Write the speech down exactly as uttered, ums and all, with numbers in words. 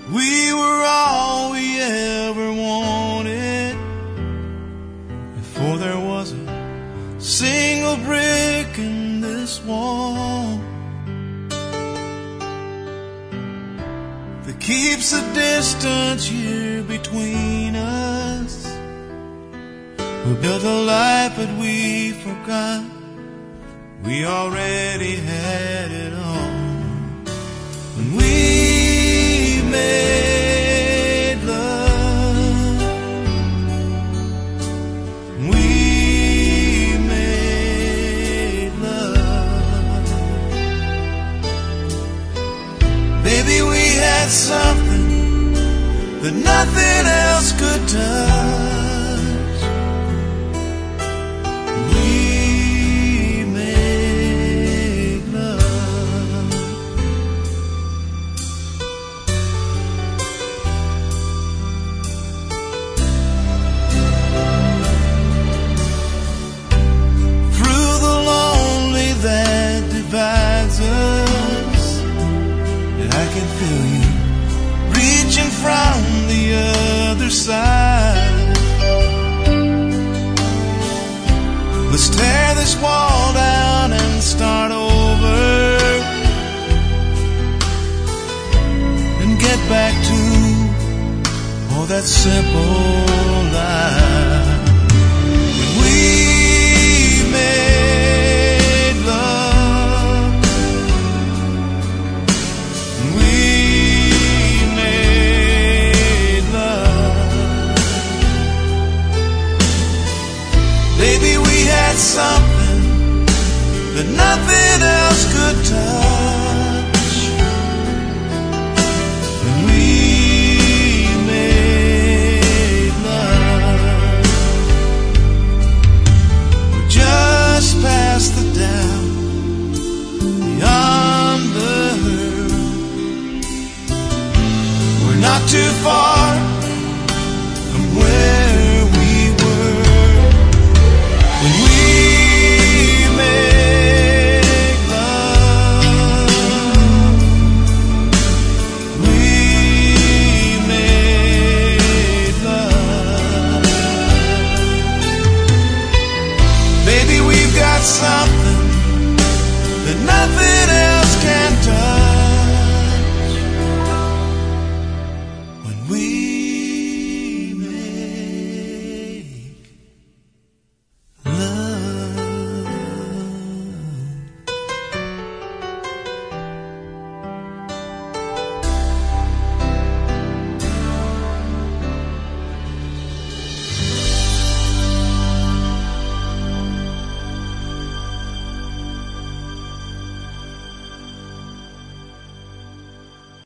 We were all we ever wanted before there was a single brick in this wall that keeps a distance here between us. We built a life that we forgot we already had it all. When we made love, we made love. Baby, we had something that nothing else could touch. From the other side, let's tear this wall down and start over and get back to oh, that simple life. When we made love, we baby, we had something that nothing else could touch. And we made love. We're just past the down, beyond the hurdle. We're not too far